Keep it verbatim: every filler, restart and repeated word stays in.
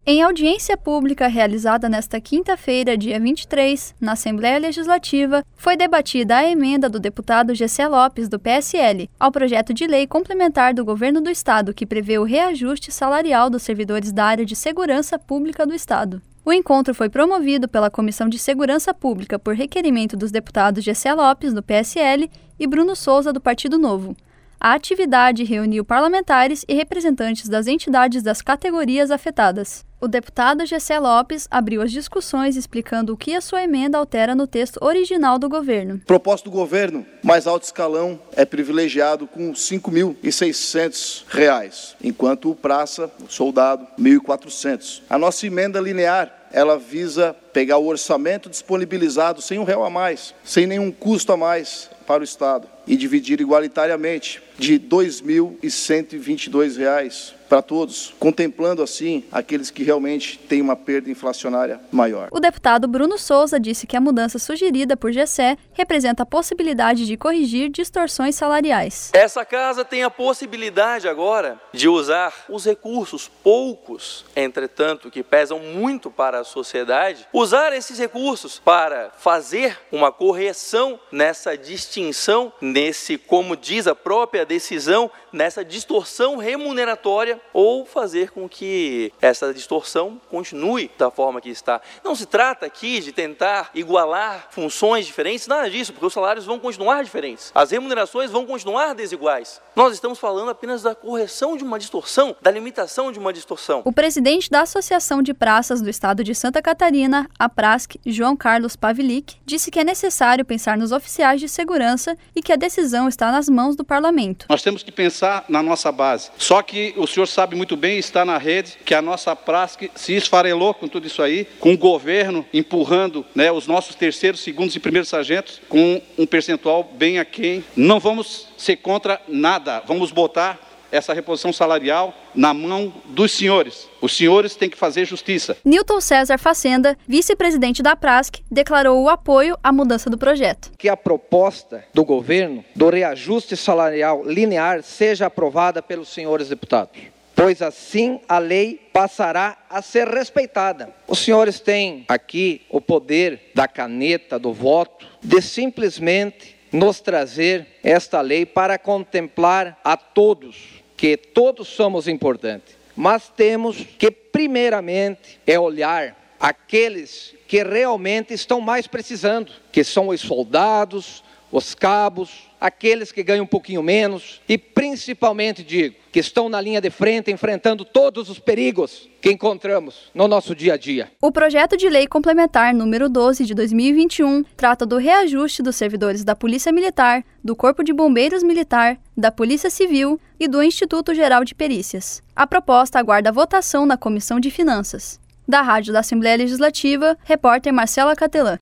Em audiência pública realizada nesta quinta-feira, dia vinte e três, na Assembleia Legislativa, foi debatida a emenda do deputado Gessé Lopes, do P S L, ao projeto de lei complementar do Governo do Estado que prevê o reajuste salarial dos servidores da área de segurança pública do Estado. O encontro foi promovido pela Comissão de Segurança Pública por requerimento dos deputados Gessé Lopes, do P S L, e Bruno Souza, do Partido Novo. A atividade reuniu parlamentares e representantes das entidades das categorias afetadas. O deputado Gessé Lopes abriu as discussões explicando o que a sua emenda altera no texto original do governo. O propósito do governo, mais alto escalão, é privilegiado com cinco mil e seiscentos reais, enquanto o praça, o soldado, mil e quatrocentos. A nossa emenda linear, ela visa pegar o orçamento disponibilizado sem um real a mais, sem nenhum custo a mais para o Estado, e dividir igualitariamente de dois mil cento e vinte e dois reais para todos, contemplando assim aqueles que realmente têm uma perda inflacionária maior. O deputado Bruno Souza disse que a mudança sugerida por Gessé representa a possibilidade de corrigir distorções salariais. Essa casa tem a possibilidade agora de usar os recursos, poucos, entretanto, que pesam muito para a sociedade, usar esses recursos para fazer uma correção nessa distinção, nesse, como diz a própria decisão, nessa distorção remuneratória, ou fazer com que essa distorção continue da forma que está. Não se trata aqui de tentar igualar funções diferentes, nada disso, porque os salários vão continuar diferentes, as remunerações vão continuar desiguais. Nós estamos falando apenas da correção de uma distorção, da limitação de uma distorção. O presidente da Associação de Praças do Estado de Santa Catarina, a Prasc, João Carlos Pavilic, disse que é necessário pensar nos oficiais de segurança e que a decisão está nas mãos do parlamento. Nós temos que pensar na nossa base. Só que o senhor sabe muito bem, está na rede, que a nossa Prasc se esfarelou com tudo isso aí, com o governo empurrando, né, os nossos terceiros, segundos e primeiros sargentos com um percentual bem aquém. Não vamos ser contra nada, vamos botar essa reposição salarial na mão dos senhores. Os senhores têm que fazer justiça. Newton César Facenda, vice-presidente da Prasc, declarou o apoio à mudança do projeto. Que a proposta do governo do reajuste salarial linear seja aprovada pelos senhores deputados, pois assim a lei passará a ser respeitada. Os senhores têm aqui o poder da caneta, do voto, de simplesmente nos trazer esta lei para contemplar a todos, que todos somos importantes, mas temos que primeiramente é olhar aqueles que realmente estão mais precisando, que são os soldados, os cabos, aqueles que ganham um pouquinho menos e principalmente, digo, que estão na linha de frente enfrentando todos os perigos que encontramos no nosso dia a dia. O projeto de lei complementar número doze de dois mil e vinte e um trata do reajuste dos servidores da Polícia Militar, do Corpo de Bombeiros Militar, da Polícia Civil e do Instituto Geral de Perícias. A proposta aguarda votação na Comissão de Finanças. Da Rádio da Assembleia Legislativa, repórter Marcela Catelã.